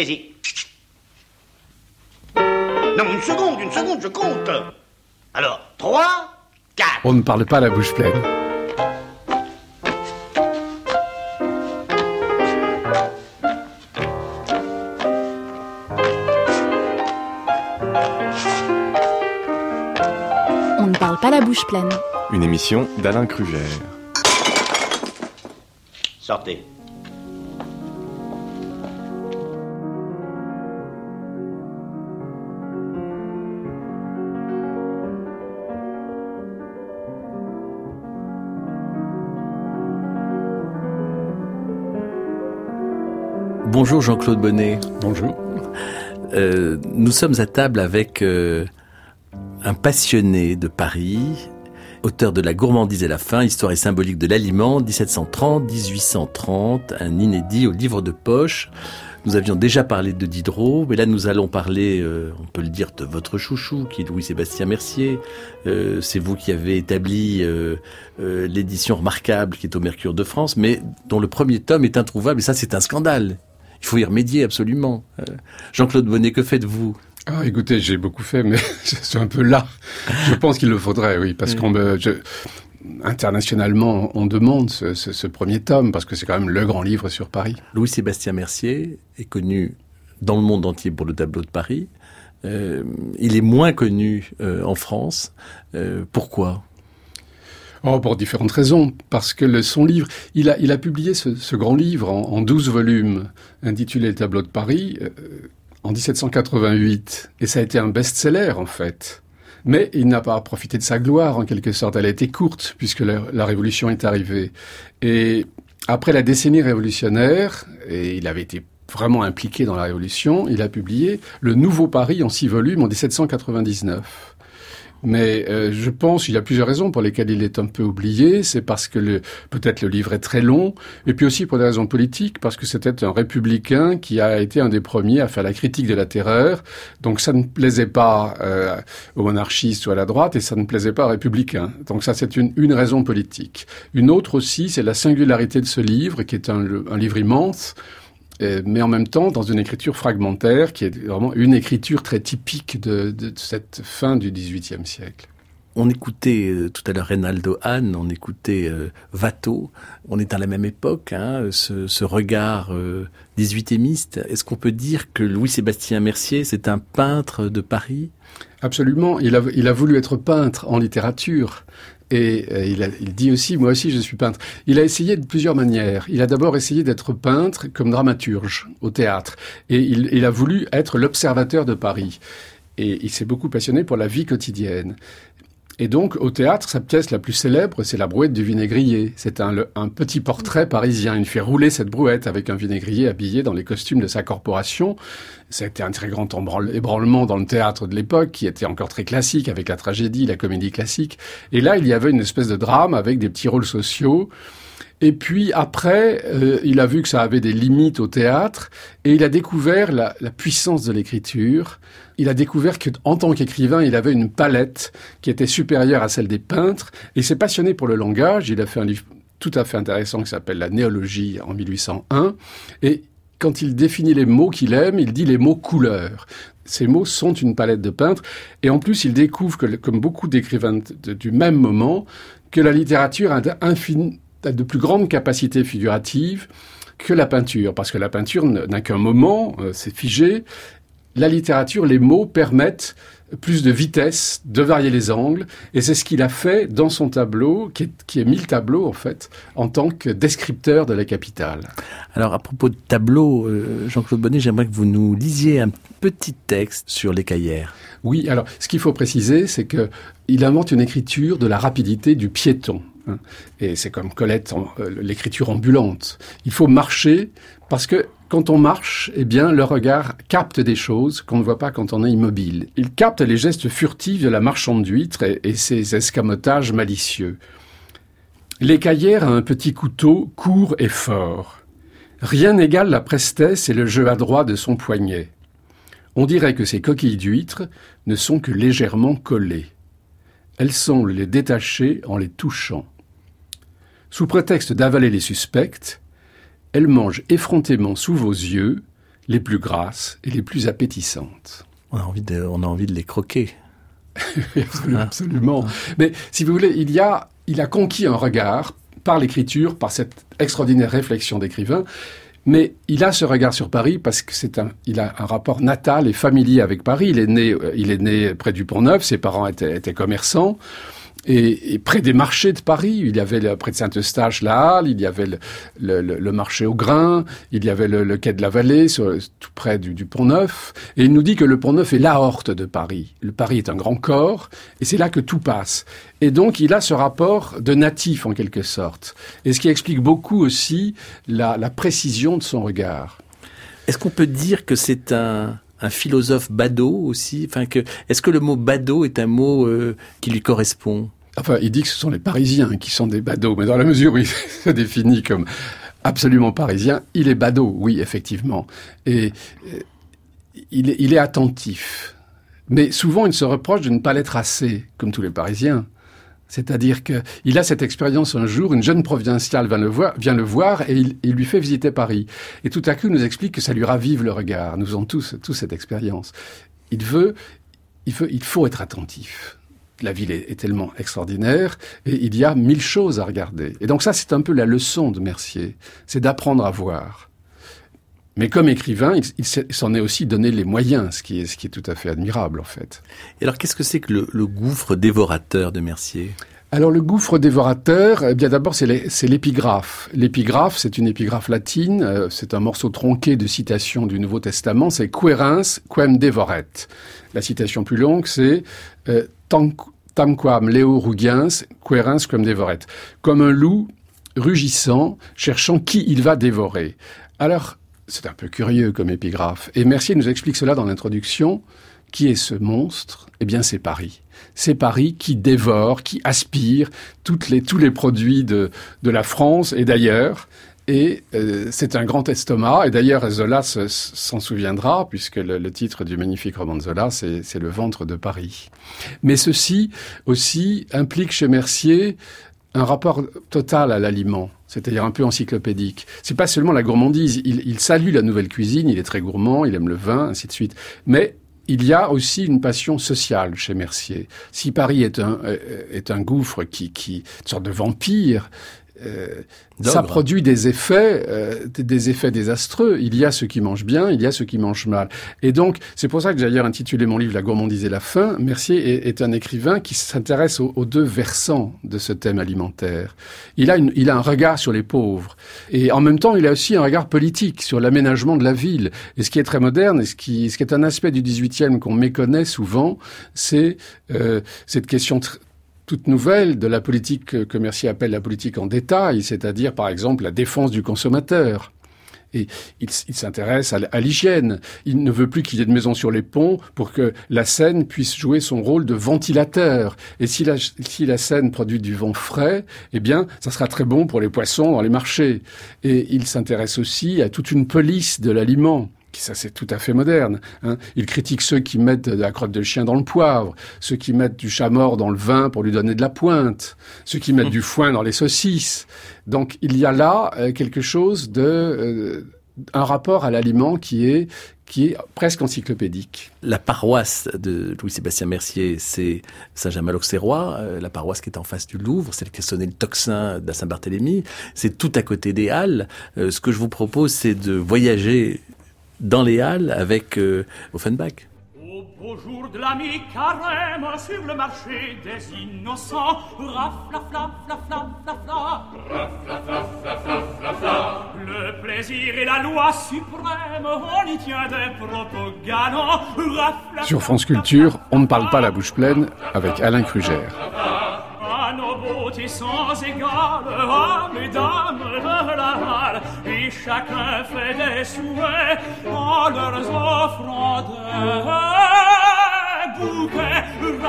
allez-y. Non, une seconde, je compte. Alors, 3, 4. On ne parle pas la bouche pleine. On ne parle pas la bouche pleine. Une émission d'Alain Krugère. Sortez. Bonjour Jean-Claude Bonnet. Bonjour. Nous sommes à table avec un passionné de Paris, auteur de La gourmandise et la faim, histoire et symbolique de l'aliment, 1730-1830, un inédit au livre de poche. Nous avions déjà parlé de Diderot, mais là nous allons parler, on peut le dire, de votre chouchou, qui est Louis-Sébastien Mercier. C'est vous qui avez établi l'édition remarquable qui est au Mercure de France, mais dont le premier tome est introuvable, et ça c'est un scandale. Il faut y remédier absolument. Jean-Claude Bonnet, que faites-vous ? Ah, écoutez, j'ai beaucoup fait, mais je suis un peu là. Je pense qu'il le faudrait, oui, parce internationalement, on demande ce premier tome, parce que c'est quand même le grand livre sur Paris. Louis-Sébastien Mercier est connu dans le monde entier pour le tableau de Paris. Il est moins connu en France. Pourquoi ? Pour différentes raisons. Parce que son livre, il a publié ce grand livre en 12 volumes, intitulé Le tableau de Paris, en 1788. Et ça a été un best-seller, en fait. Mais il n'a pas profité de sa gloire, en quelque sorte. Elle a été courte, puisque la Révolution est arrivée. Et après la décennie révolutionnaire, et il avait été vraiment impliqué dans la Révolution, il a publié Le Nouveau Paris en 6 volumes en 1799. Mais je pense qu'il y a plusieurs raisons pour lesquelles il est un peu oublié. C'est parce que peut-être le livre est très long, et puis aussi pour des raisons politiques, parce que c'était un républicain qui a été un des premiers à faire la critique de la terreur. Donc ça ne plaisait pas aux monarchistes ou à la droite, et ça ne plaisait pas aux républicains. Donc ça, c'est une raison politique. Une autre aussi, c'est la singularité de ce livre, qui est un livre immense, mais en même temps dans une écriture fragmentaire qui est vraiment une écriture très typique de cette fin du XVIIIe siècle. On écoutait tout à l'heure Reynaldo Hahn, on écoutait Watteau. On est à la même époque, ce regard 18e. Est-ce qu'on peut dire que Louis-Sébastien Mercier, c'est un peintre de Paris ? Absolument. Il a voulu être peintre en littérature. Et il dit aussi, moi aussi je suis peintre. Il a essayé de plusieurs manières. Il a d'abord essayé d'être peintre comme dramaturge au théâtre. Et il a voulu être l'observateur de Paris. Et il s'est beaucoup passionné pour la vie quotidienne. Et donc, au théâtre, sa pièce la plus célèbre, c'est La Brouette du Vinaigrier. C'est un petit portrait parisien. Il fait rouler cette brouette avec un vinaigrier habillé dans les costumes de sa corporation. Ça a été un très grand ébranlement dans le théâtre de l'époque, qui était encore très classique, avec la tragédie, la comédie classique. Et là, il y avait une espèce de drame avec des petits rôles sociaux. Et puis après, il a vu que ça avait des limites au théâtre, et il a découvert la puissance de l'écriture. Il a découvert qu'en tant qu'écrivain, il avait une palette qui était supérieure à celle des peintres, et il s'est passionné pour le langage. Il a fait un livre tout à fait intéressant qui s'appelle La Néologie en 1801, et quand il définit les mots qu'il aime, il dit les mots couleurs. Ces mots sont une palette de peintres, et en plus, il découvre que, comme beaucoup d'écrivains du même moment, que la littérature a de plus grandes capacités figuratives que la peinture, parce que la peinture n'a qu'un moment, c'est figé. La littérature, les mots permettent plus de vitesse, de varier les angles, et c'est ce qu'il a fait dans son tableau, qui est 1000 tableaux en fait, en tant que descripteur de la capitale. Alors à propos de tableau, Jean-Claude Bonnet, j'aimerais que vous nous lisiez un petit texte sur l'écaillère. Oui, alors ce qu'il faut préciser, c'est que il invente une écriture de la rapidité du piéton. Et c'est comme Colette, l'écriture ambulante. Il faut marcher parce que quand on marche, eh bien, le regard capte des choses qu'on ne voit pas quand on est immobile. Il capte les gestes furtifs de la marchande d'huîtres et ses escamotages malicieux. L'écaillère a un petit couteau court et fort. Rien n'égale la prestesse et le jeu adroit de son poignet. On dirait que ces coquilles d'huîtres ne sont que légèrement collées. Elle semble les détacher en les touchant. Sous prétexte d'avaler les suspects, elle mange effrontément sous vos yeux les plus grasses et les plus appétissantes. On a envie de les croquer. Absolument. Mais si vous voulez, il a conquis un regard par l'écriture, par cette extraordinaire réflexion d'écrivain. Mais il a ce regard sur Paris parce que il a un rapport natal et familier avec Paris. Il est né près du Pont-Neuf. Ses parents étaient commerçants. Et près des marchés de Paris, il y avait près de Saint-Eustache la Halle, il y avait le marché au grain, il y avait le quai de la Vallée, tout près du Pont-Neuf. Et il nous dit que le Pont-Neuf est l'aorte de Paris. Le Paris est un grand corps, et c'est là que tout passe. Et donc, il a ce rapport de natif, en quelque sorte. Et ce qui explique beaucoup aussi la précision de son regard. Est-ce qu'on peut dire que c'est un philosophe badaud aussi, est-ce que le mot badaud est un mot qui lui correspond? Enfin, il dit que ce sont les Parisiens qui sont des badauds, mais dans la mesure où il se définit comme absolument parisien, il est badaud, oui, effectivement. Et il est attentif. Mais souvent, il se reproche de ne pas l'être assez, comme tous les Parisiens. C'est-à-dire qu'il a cette expérience un jour, une jeune provinciale vient le voir et il lui fait visiter Paris. Et tout à coup, il nous explique que ça lui ravive le regard. Nous avons tous cette expérience. Il faut être attentif. La ville est tellement extraordinaire et il y a 1000 choses à regarder. Et donc ça, c'est un peu la leçon de Mercier. C'est d'apprendre à voir. Mais comme écrivain, il s'en est aussi donné les moyens, ce qui est tout à fait admirable, en fait. Et alors, qu'est-ce que c'est que le gouffre dévorateur de Mercier? Alors, le gouffre dévorateur, eh bien, d'abord, c'est l'épigraphe. L'épigraphe, c'est une épigraphe latine, c'est un morceau tronqué de citations du Nouveau Testament, c'est querens quem devoret. La citation plus longue, c'est tamquam leo rugiens querens quem devoret. Comme un loup rugissant, cherchant qui il va dévorer. Alors, c'est un peu curieux comme épigraphe. Et Mercier nous explique cela dans l'introduction. Qui est ce monstre? Eh bien, c'est Paris. C'est Paris qui dévore, qui aspire tous les produits de la France et d'ailleurs. Et c'est un grand estomac. Et d'ailleurs, Zola s'en souviendra, puisque le titre du magnifique roman de Zola, c'est Le ventre de Paris. Mais ceci aussi implique chez Mercier un rapport total à l'aliment, c'est-à-dire un peu encyclopédique. C'est pas seulement la gourmandise, il salue la nouvelle cuisine, il est très gourmand, il aime le vin, ainsi de suite. Mais il y a aussi une passion sociale chez Mercier. Si Paris est un gouffre une sorte de vampire, ça produit des effets désastreux. Il y a ceux qui mangent bien, il y a ceux qui mangent mal. Et donc, c'est pour ça que j'ai d'ailleurs intitulé mon livre « La gourmandise et la faim ». Mercier est un écrivain qui s'intéresse aux deux versants de ce thème alimentaire. Il a un regard sur les pauvres. Et en même temps, il a aussi un regard politique sur l'aménagement de la ville. Et ce qui est très moderne, et ce qui est un aspect du XVIIIe qu'on méconnaît souvent, c'est cette question toute nouvelle de la politique que Mercier appelle la politique en détail, c'est-à-dire, par exemple, la défense du consommateur. Et il s'intéresse à l'hygiène. Il ne veut plus qu'il y ait de maisons sur les ponts pour que la Seine puisse jouer son rôle de ventilateur. Et si la Seine produit du vent frais, eh bien, ça sera très bon pour les poissons dans les marchés. Et il s'intéresse aussi à toute une police de l'aliment. Ça, c'est tout à fait moderne. Il critique ceux qui mettent de la crotte de chien dans le poivre, ceux qui mettent du chat mort dans le vin pour lui donner de la pointe, ceux qui mettent du foin dans les saucisses. Donc, il y a là quelque chose un rapport à l'aliment qui est presque encyclopédique. La paroisse de Louis-Sébastien Mercier, c'est Saint-Germain-l'Auxerrois, la paroisse qui est en face du Louvre, celle qui a sonné le tocsin de la Saint-Barthélemy. C'est tout à côté des Halles. Ce que je vous propose, c'est de voyager dans les Halles avec Offenbach. Au beau jour de la mi-carême, sur le marché des innocents, rafla-fla-fla-fla-fla-fla, rafla-fla-fla-fla-fla-fla. Le plaisir et la loi suprême, on y tient des propos galants. Sur France Culture, on ne parle pas la bouche pleine avec Alain Krugère. À nos beautés sans égale, à mesdames de la halle, et chacun fait des souhaits en leur offrant des bouquets.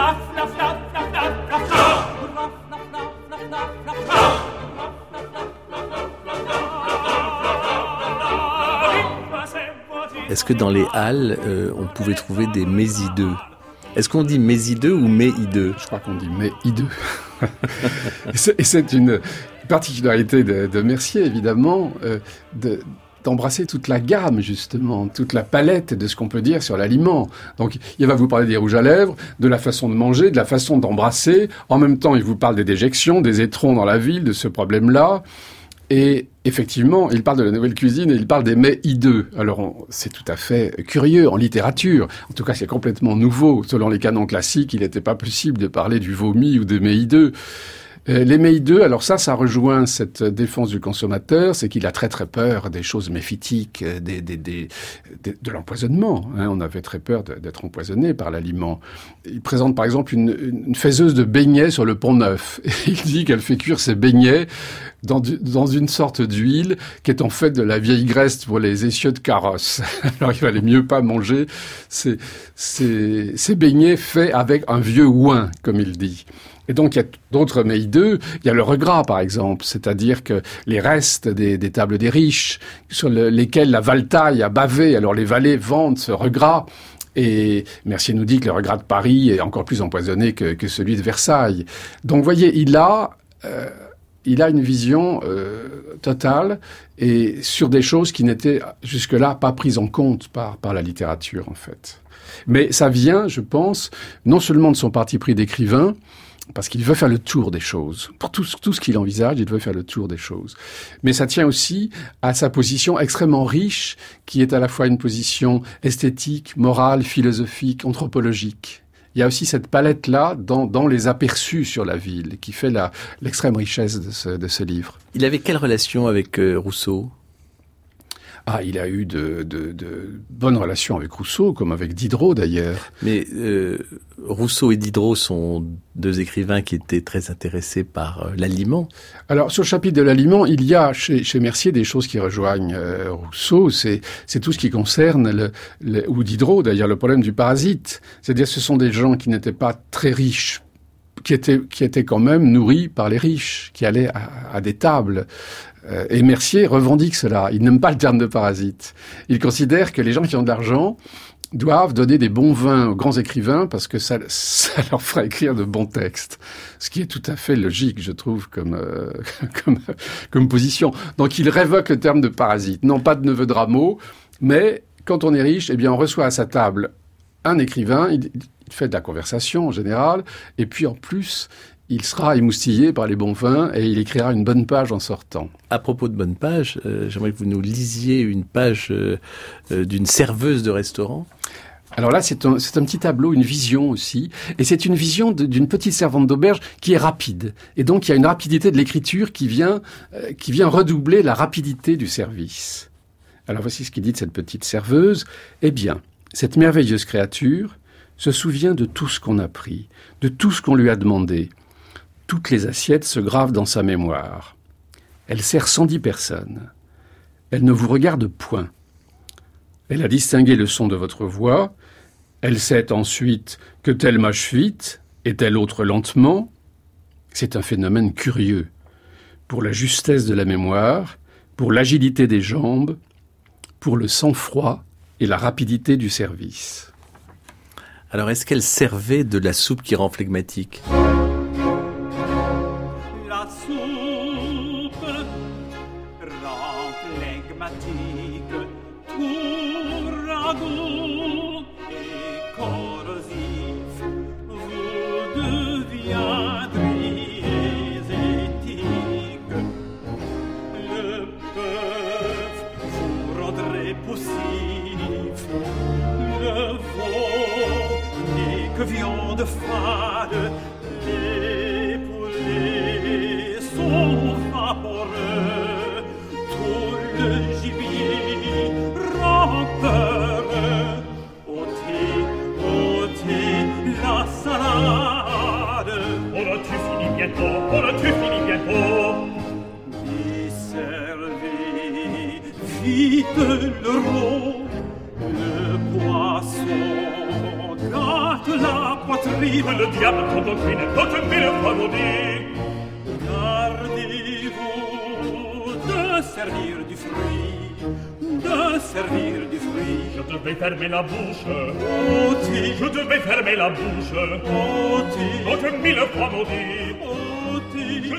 Est-ce que dans les Halles, on pouvait trouver des mésideux? Est-ce qu'on dit mésideux ou méhideux? Je crois qu'on dit méhideux. Et c'est une particularité de Mercier, évidemment, d'embrasser toute la gamme, justement, toute la palette de ce qu'on peut dire sur l'aliment. Donc, il va vous parler des rouges à lèvres, de la façon de manger, de la façon d'embrasser. En même temps, il vous parle des déjections, des étrons dans la ville, de ce problème-là. Et effectivement, il parle de la nouvelle cuisine et il parle des mets hideux. Alors, c'est tout à fait curieux en littérature. En tout cas, c'est complètement nouveau. Selon les canons classiques, il n'était pas possible de parler du vomi ou des mets hideux. Les mets hideux, alors ça rejoint cette défense du consommateur, c'est qu'il a très très peur des choses méphitiques, de l'empoisonnement. Hein. On avait très peur d'être empoisonné par l'aliment. Il présente par exemple une faiseuse de beignets sur le Pont-Neuf. Et il dit qu'elle fait cuire ses beignets dans une sorte d'huile qui est en fait de la vieille graisse pour les essieux de carrosse. Alors il valait mieux pas manger ces beignets faits avec un vieux ouin, comme il dit. Et donc, il y a d'autres mets hideux. Il y a le regras, par exemple. C'est-à-dire que les restes des tables des riches, sur lesquels la valetaille a bavé. Alors, les valets vendent ce regras. Et Mercier nous dit que le regras de Paris est encore plus empoisonné que celui de Versailles. Donc, vous voyez, il a une vision totale et sur des choses qui n'étaient jusque-là pas prises en compte par la littérature, en fait. Mais ça vient, je pense, non seulement de son parti pris d'écrivain, parce qu'il veut faire le tour des choses. Pour tout ce qu'il envisage, il veut faire le tour des choses. Mais ça tient aussi à sa position extrêmement riche, qui est à la fois une position esthétique, morale, philosophique, anthropologique. Il y a aussi cette palette-là dans les aperçus sur la ville, qui fait l'extrême richesse de ce livre. Il avait quelle relation avec Rousseau ? Ah, il a eu de bonnes relations avec Rousseau, comme avec Diderot d'ailleurs. Mais Rousseau et Diderot sont deux écrivains qui étaient très intéressés par l'aliment. Alors, sur le chapitre de l'aliment, il y a chez Mercier des choses qui rejoignent Rousseau. C'est tout ce qui concerne, ou Diderot d'ailleurs, le problème du parasite. C'est-à-dire ce sont des gens qui n'étaient pas très riches, qui étaient quand même nourris par les riches, qui allaient à des tables. Et Mercier revendique cela. Il n'aime pas le terme de parasite. Il considère que les gens qui ont de l'argent doivent donner des bons vins aux grands écrivains parce que ça leur fera écrire de bons textes. Ce qui est tout à fait logique, je trouve, comme position. Donc il révoque le terme de parasite. Non pas de neveu de Rameau, mais quand on est riche, eh bien on reçoit à sa table un écrivain, il fait de la conversation en général, et puis en plus, il sera émoustillé par les bons vins et il écrira une bonne page en sortant. À propos de bonne page, j'aimerais que vous nous lisiez une page d'une serveuse de restaurant. Alors là, c'est un petit tableau, une vision aussi. Et c'est une vision d'une petite servante d'auberge qui est rapide. Et donc, il y a une rapidité de l'écriture qui vient redoubler la rapidité du service. Alors voici ce qu'il dit de cette petite serveuse. Eh bien, cette merveilleuse créature se souvient de tout ce qu'on a pris, de tout ce qu'on lui a demandé. Toutes les assiettes se gravent dans sa mémoire. Elle sert 110 personnes. Elle ne vous regarde point. Elle a distingué le son de votre voix. Elle sait ensuite que telle mâche vite et telle autre lentement. C'est un phénomène curieux. Pour la justesse de la mémoire, pour l'agilité des jambes, pour le sang-froid et la rapidité du service. Alors, est-ce qu'elle servait de la soupe qui rend flegmatique ? La soupe rend flegmatique, tout ragoût est corrosif. Vous deviendriez éthique. Le bœuf vous rendrait poussif. Le veau n'est que viande fade. Les poulets sont vaporeux. Tout le gibier rend peur. Ôtez la salade. Oh là, tu finis bientôt. Oh là, tu finis bientôt. Desservez vite le rond. Le poisson gâte la poitrine. Le diable condocrine, toute mille fois maudit. Gardez-vous de servir du fruit, de servir du fruit. Je devais fermer la bouche. Ôtez. Je devais fermer la bouche. Ôtez. Toute mille fois maudit. Ôtez. Je devais fermer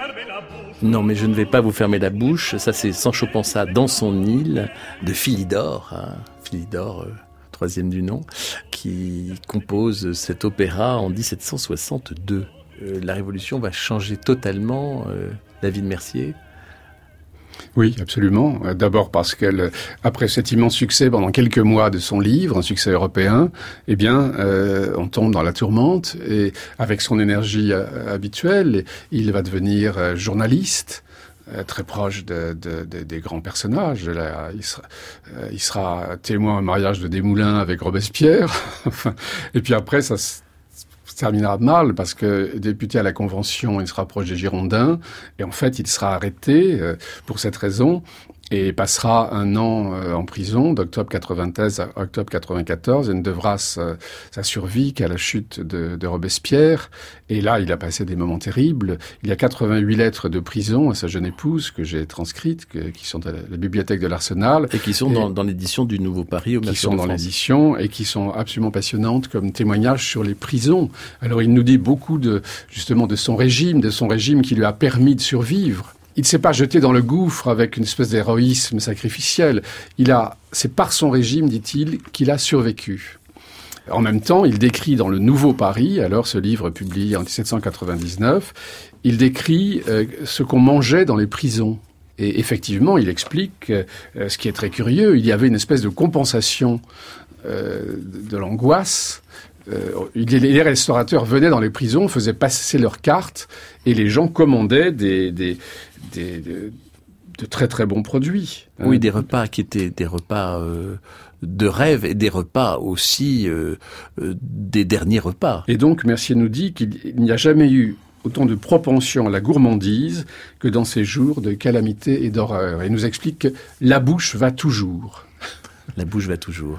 Non, mais je ne vais pas vous fermer la bouche. Ça, c'est Sancho Panza dans son île de Philidor, Philidor, troisième du nom, qui compose cet opéra en 1762. La Révolution va changer totalement la vie de Mercier. Oui, absolument. D'abord parce qu'elle, après cet immense succès pendant quelques mois de son livre, un succès européen, eh bien, on tombe dans la tourmente et avec son énergie habituelle, il va devenir journaliste. Très proche des grands personnages. Là, il sera témoin au mariage de Desmoulins avec Robespierre. Et puis après, ça se terminera mal parce que député à la Convention, il se rapproche des Girondins. Et en fait, il sera arrêté pour cette raison et passera 1 an en prison, d'octobre 93 à octobre 94, et ne devra sa survie qu'à la chute de Robespierre. Et là, il a passé des moments terribles. Il y a 88 lettres de prison à sa jeune épouse que j'ai transcrites, qui sont à la bibliothèque de l'Arsenal. Et qui sont dans l'édition du Nouveau Paris au Mercure de France. Qui sont dans l'édition et qui sont absolument passionnantes comme témoignages sur les prisons. Alors, il nous dit beaucoup justement de son régime qui lui a permis de survivre. Il ne s'est pas jeté dans le gouffre avec une espèce d'héroïsme sacrificiel. C'est par son régime, dit-il, qu'il a survécu. En même temps, il décrit dans le Nouveau Paris, alors ce livre publié en 1799, il décrit ce qu'on mangeait dans les prisons. Et effectivement, il explique ce qui est très curieux. Il y avait une espèce de compensation de l'angoisse. Les restaurateurs venaient dans les prisons, faisaient passer leurs cartes, et les gens commandaient de très très bons produits. Oui, des repas qui étaient des repas de rêve et des repas aussi des derniers repas. Et donc Mercier nous dit qu'il n'y a jamais eu autant de propension à la gourmandise que dans ces jours de calamité et d'horreur. Et il nous explique que la bouche va toujours. La bouche va toujours.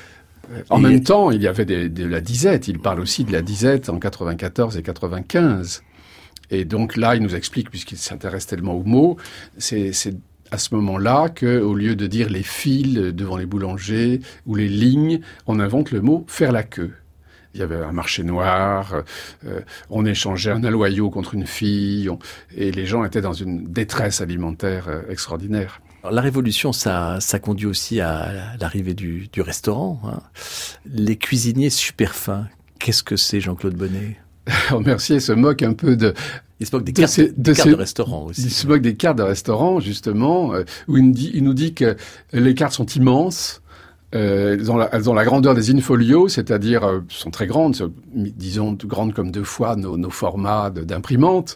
En même temps, il y avait de la disette. Il parle aussi de la disette en 94 et 95. Et donc là, il nous explique, puisqu'il s'intéresse tellement aux mots, c'est à ce moment-là qu'au lieu de dire les fils devant les boulangers ou les lignes, on invente le mot « faire la queue ». Il y avait un marché noir, on échangeait un aloyau contre une fille, et les gens étaient dans une détresse alimentaire extraordinaire. Alors, la Révolution, ça conduit aussi à l'arrivée du restaurant. Les cuisiniers super fins, qu'est-ce que c'est, Jean-Claude Bonnet ? Mercier se moque un peu il se moque des cartes de restaurant aussi. Il se moque des cartes de restaurant, justement, où il nous dit que les cartes sont immenses. Elles ont la grandeur des in-folios, c'est-à-dire sont très grandes, disons grandes comme 2 fois nos formats d'imprimante.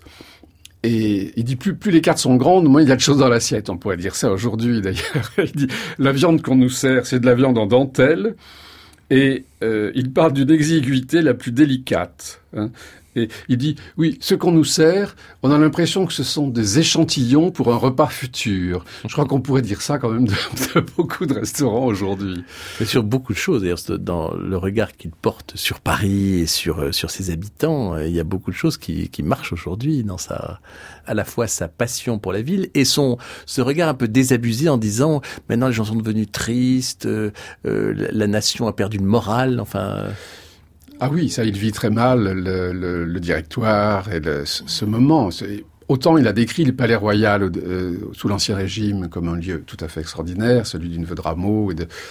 Et il dit plus les cartes sont grandes, moins il y a de choses dans l'assiette. On pourrait dire ça aujourd'hui d'ailleurs. Il dit la viande qu'on nous sert, c'est de la viande en dentelle. Et il parle d'une exiguïté la plus délicate. Et il dit, oui, ce qu'on nous sert, on a l'impression que ce sont des échantillons pour un repas futur. Je crois qu'on pourrait dire ça quand même de beaucoup de restaurants aujourd'hui. Mais sur beaucoup de choses, d'ailleurs, dans le regard qu'il porte sur Paris et sur ses habitants, il y a beaucoup de choses qui marchent aujourd'hui dans à la fois sa passion pour la ville et ce regard un peu désabusé en disant, maintenant les gens sont devenus tristes, la nation a perdu le moral, enfin... Ah oui, ça, il vit très mal le directoire et ce moment. Autant il a décrit le Palais Royal sous l'Ancien Régime comme un lieu tout à fait extraordinaire, celui du Neveu de Rameau,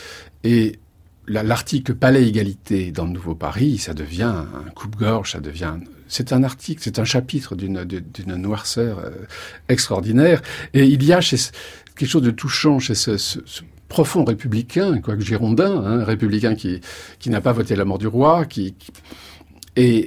et l'article Palais Égalité dans le Nouveau Paris, ça devient un coupe-gorge, c'est un article, c'est un chapitre d'une noirceur extraordinaire. Et il y a quelque chose de touchant chez ce profond républicain, quoique girondin, républicain qui n'a pas voté la mort du roi, il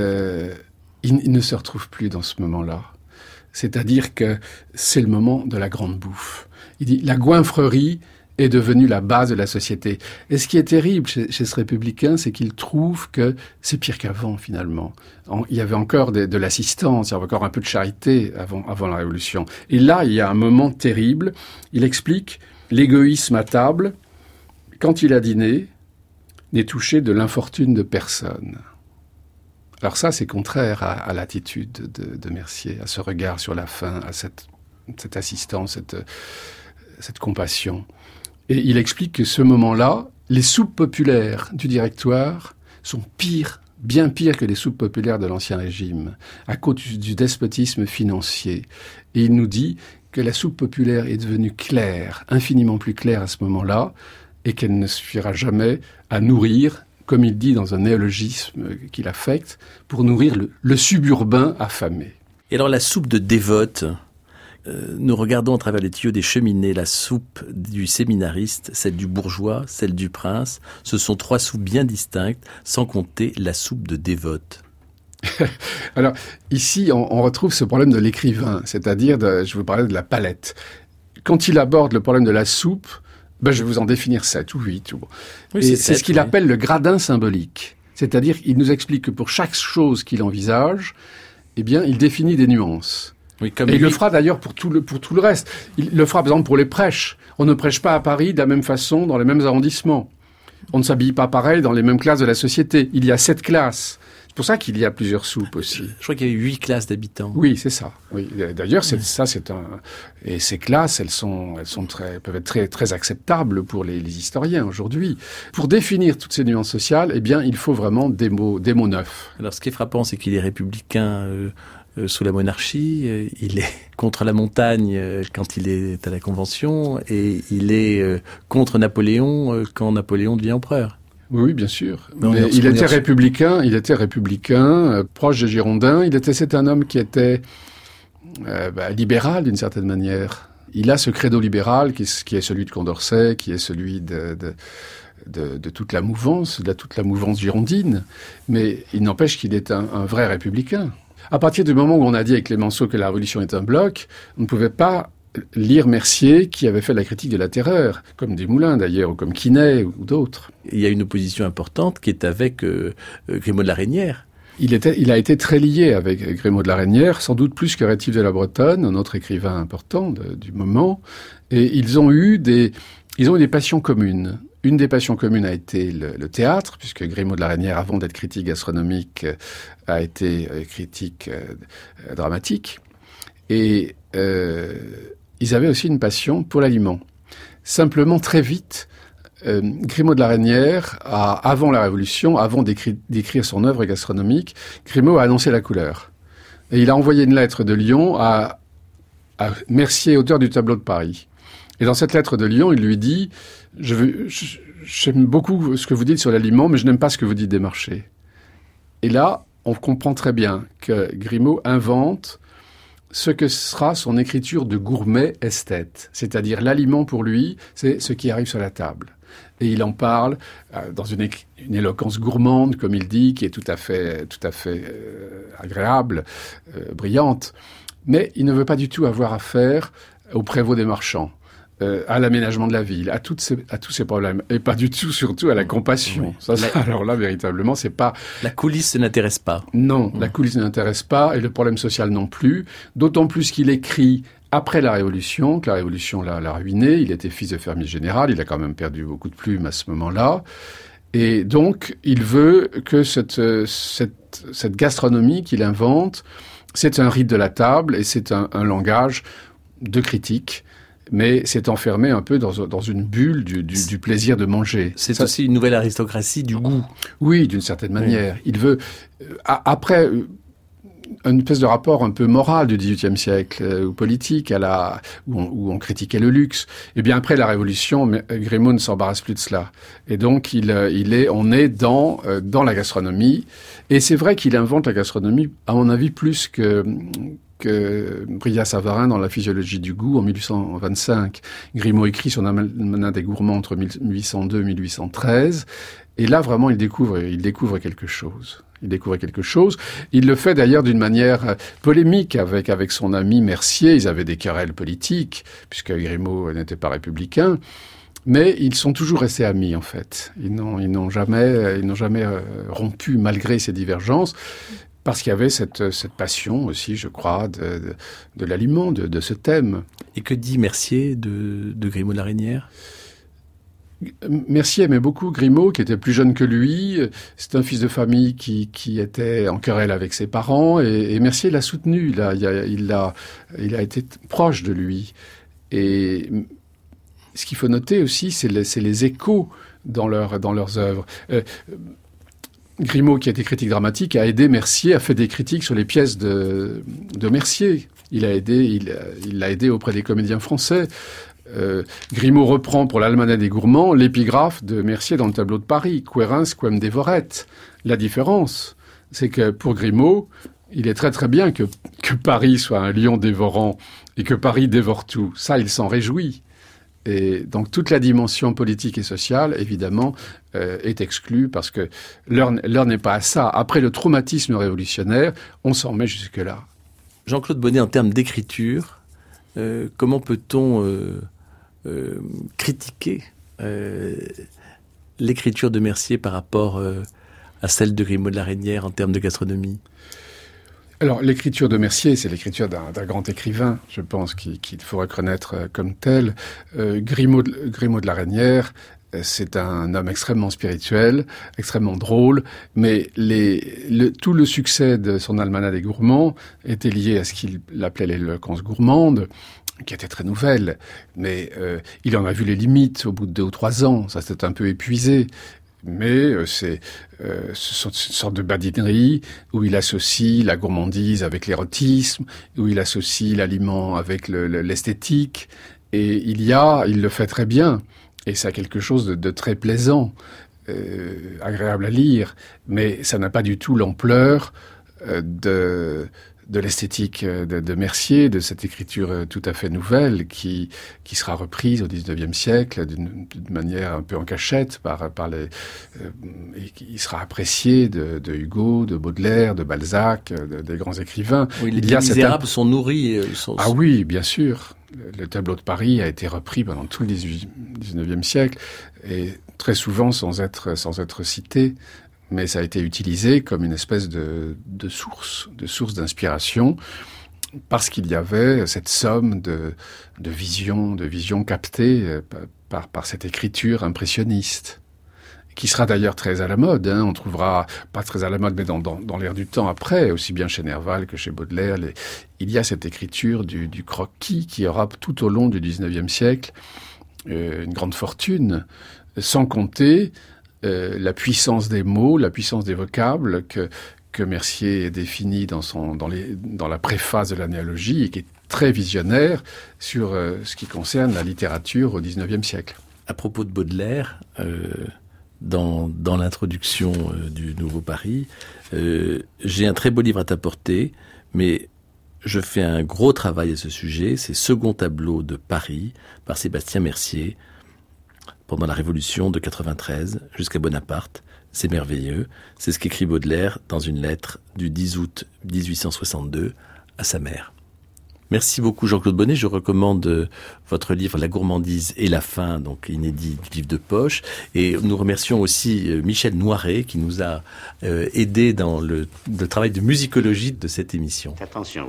ne se retrouve plus dans ce moment-là. C'est-à-dire que c'est le moment de la grande bouffe. Il dit, la goinfrerie est devenue la base de la société. Et ce qui est terrible chez ce républicain, c'est qu'il trouve que c'est pire qu'avant, finalement. Il y avait encore de l'assistance, il y avait encore un peu de charité avant la Révolution. Et là, il y a un moment terrible. Il explique l'égoïsme à table, quand il a dîné, n'est touché de l'infortune de personne. Alors ça, c'est contraire à l'attitude de Mercier, à ce regard sur la faim, à cette assistance, cette compassion. Et il explique que ce moment-là, les soupes populaires du directoire sont pires bien pire que les soupes populaires de l'Ancien Régime, à cause du despotisme financier. Et il nous dit que la soupe populaire est devenue claire, infiniment plus claire à ce moment-là, et qu'elle ne suffira jamais à nourrir, comme il dit dans un néologisme qu'il affecte, pour nourrir le suburbain affamé. Et alors la soupe de dévote, nous regardons à travers les tuyaux des cheminées la soupe du séminariste, celle du bourgeois, celle du prince. Ce sont 3 soupes bien distinctes, sans compter la soupe de dévote. Alors, ici, on retrouve ce problème de l'écrivain, c'est-à-dire, je vous parlais de la palette. Quand il aborde le problème de la soupe, je vais vous en définir 7 ou 8. Oui, et c'est 7, ce qu'il appelle le gradin symbolique. C'est-à-dire, il nous explique que pour chaque chose qu'il envisage, eh bien, il définit des nuances. Oui, comme et lui. il le fera d'ailleurs pour tout le reste. Il le fera par exemple pour les prêches. On ne prêche pas à Paris de la même façon dans les mêmes arrondissements. On ne s'habille pas pareil dans les mêmes classes de la société. Il y a 7 classes. C'est pour ça qu'il y a plusieurs soupes aussi. Je crois qu'il y avait 8 classes d'habitants. Oui, c'est ça. Oui. D'ailleurs, et ces classes, peuvent être très, très acceptables pour les historiens aujourd'hui. Pour définir toutes ces nuances sociales, eh bien, il faut vraiment des mots neufs. Alors, ce qui est frappant, c'est qu'il est républicain sous la monarchie, il est contre la montagne quand il est à la Convention, et il est contre Napoléon quand Napoléon devient empereur. Oui, bien sûr. Mais il était républicain, proche des Girondins. C'est un homme qui était libéral d'une certaine manière. Il a ce credo libéral qui est celui de Condorcet, qui est celui de toute la mouvance, girondine. Mais il n'empêche qu'il est un vrai républicain. À partir du moment où on a dit avec Clémenceau que la Révolution est un bloc, on ne pouvait pas lire Mercier, qui avait fait la critique de la terreur, comme Desmoulins d'ailleurs, ou comme Quinet, ou d'autres. Il y a une opposition importante qui est avec Grémaud de la Reynière. Il a été très lié avec Grémaud de la Reynière, sans doute plus que Rétif de la Bretonne, un autre écrivain important du moment. Et ils ont eu des passions communes. Une des passions communes a été le théâtre, puisque Grémaud de la Reynière, avant d'être critique gastronomique, a été critique dramatique. Et ils avaient aussi une passion pour l'aliment. Simplement, très vite, Grémaud de la Reynière, avant la Révolution, avant d'écrire son œuvre gastronomique, Grémaud a annoncé la couleur. Et il a envoyé une lettre de Lyon à Mercier, auteur du Tableau de Paris. Et dans cette lettre de Lyon, il lui dit « J'aime beaucoup ce que vous dites sur l'aliment, mais je n'aime pas ce que vous dites des marchés. » Et là, on comprend très bien que Grémaud invente ce que sera son écriture de gourmet esthète. C'est-à-dire l'aliment pour lui, c'est ce qui arrive sur la table. Et il en parle dans une éloquence gourmande, comme il dit, qui est tout à fait agréable, brillante. Mais il ne veut pas du tout avoir affaire au prévôt des marchands, à l'aménagement de la ville, à tous ces problèmes, et pas du tout, surtout, à la compassion. Oui. Alors là, véritablement, c'est pas... La coulisse ne n'intéresse pas. Non, la coulisse ne l'intéresse pas, et le problème social non plus. D'autant plus qu'il écrit après la Révolution, que la Révolution l'a ruiné. Il était fils de fermier général, il a quand même perdu beaucoup de plumes à ce moment-là. Et donc, il veut que cette gastronomie qu'il invente, c'est un rite de la table, et c'est un langage de critique. Mais c'est enfermé un peu dans une bulle du plaisir de manger. C'est aussi une nouvelle aristocratie du goût. Oui, d'une certaine manière. Oui. Il veut, après une espèce de rapport un peu moral du XVIIIe siècle, ou politique, où on critiquait le luxe. Et bien après la Révolution, Grémaud ne s'embarrasse plus de cela. Et donc on est dans la gastronomie. Et c'est vrai qu'il invente la gastronomie, à mon avis, plus que Brillat-Savarin dans la physiologie du goût en 1825. Grémaud écrit son Almanach des gourmands entre 1802 et 1813. Et là, vraiment, il découvre quelque chose. Il le fait d'ailleurs d'une manière polémique avec son ami Mercier. Ils avaient des querelles politiques, puisque Grémaud n'était pas républicain. Mais ils sont toujours restés amis, en fait. Ils n'ont jamais rompu malgré ces divergences. Parce qu'il y avait cette passion aussi, je crois, de l'aliment, de ce thème. Et que dit Mercier de Grémaud de la Reynière ? Mercier aimait beaucoup Grémaud, qui était plus jeune que lui. C'est un fils de famille qui était en querelle avec ses parents. Et Mercier l'a soutenu. Il a été proche de lui. Et ce qu'il faut noter aussi, c'est les échos dans leurs œuvres. Grimaud, qui était critique dramatique, a aidé Mercier, a fait des critiques sur les pièces de Mercier. Il l'a aidé auprès des comédiens français. Grimaud reprend pour l'Almanach des gourmands l'épigraphe de Mercier dans le tableau de Paris, Querens quem devoret. La différence, c'est que pour Grimaud, il est très très bien que Paris soit un lion dévorant et que Paris dévore tout. Ça, il s'en réjouit. Et donc toute la dimension politique et sociale, évidemment, est exclue parce que l'heure n'est pas à ça. Après le traumatisme révolutionnaire, on s'en met jusque-là. Jean-Claude Bonnet, en termes d'écriture, comment peut-on critiquer l'écriture de Mercier par rapport à celle de Grimaud de la Reynière en termes de gastronomie ? Alors, l'écriture de Mercier, c'est l'écriture d'un grand écrivain, je pense, qu'il faut reconnaître comme tel. Grimaud de la Reynière, c'est un homme extrêmement spirituel, extrêmement drôle, mais tout le succès de son Almanach des gourmands était lié à ce qu'il appelait l'éloquence gourmande, qui était très nouvelle. Mais il en a vu les limites au bout de 2 ou 3 ans, ça s'est un peu épuisé. Mais c'est une sorte de badinerie où il associe la gourmandise avec l'érotisme, où il associe l'aliment avec l'esthétique. Et il le fait très bien. Et ça a quelque chose de très plaisant, agréable à lire. Mais ça n'a pas du tout l'ampleur de l'esthétique de Mercier, de cette écriture tout à fait nouvelle qui sera reprise au XIXe siècle d'une manière un peu en cachette et qui sera appréciée de Hugo, de Baudelaire, de Balzac, des grands écrivains. Oui, les Misérables sont nourris. Ah oui, bien sûr. Le tableau de Paris a été repris pendant tout le XIXe siècle et très souvent sans être cité. Mais ça a été utilisé comme une espèce de source d'inspiration, parce qu'il y avait cette somme de visions captées par cette écriture impressionniste, qui sera d'ailleurs très à la mode. On trouvera, pas très à la mode, mais dans l'air du temps après, aussi bien chez Nerval que chez Baudelaire, il y a cette écriture du croquis qui aura tout au long du XIXe siècle une grande fortune, sans compter la puissance des mots, la puissance des vocables que Mercier définit dans la préface de l'Anéalogie et qui est très visionnaire sur ce qui concerne la littérature au XIXe siècle. À propos de Baudelaire, dans l'introduction du Nouveau Paris, j'ai un très beau livre à t'apporter, mais je fais un gros travail à ce sujet, c'est Second tableau de Paris par Sébastien Mercier, pendant la Révolution de 93 jusqu'à Bonaparte. C'est merveilleux. C'est ce qu'écrit Baudelaire dans une lettre du 10 août 1862 à sa mère. Merci beaucoup Jean-Claude Bonnet. Je recommande votre livre La gourmandise et la faim, donc inédit du livre de poche. Et nous remercions aussi Michel Noiret qui nous a aidé dans le travail de musicologie de cette émission. Attention,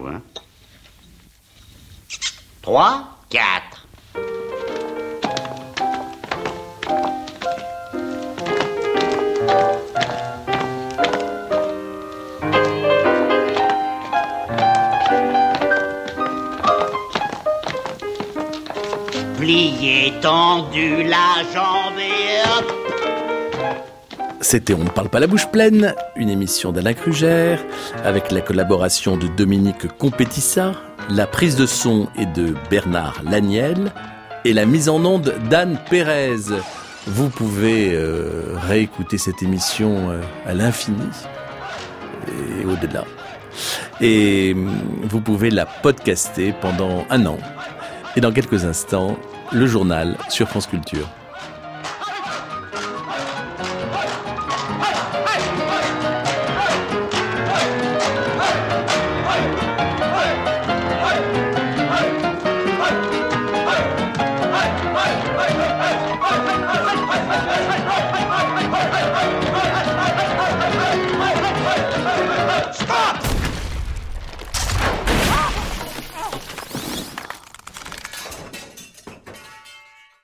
3, 4. Plié, tendu, la jambe et hop. C'était On ne parle pas la bouche pleine, une émission d'Alain Krugère, avec la collaboration de Dominique Compétissa, la prise de son est de Bernard Laniel, et la mise en onde d'Anne Pérez. Vous pouvez réécouter cette émission à l'infini et au-delà. Et vous pouvez la podcaster pendant 1 an. Et dans quelques instants, le journal sur France Culture.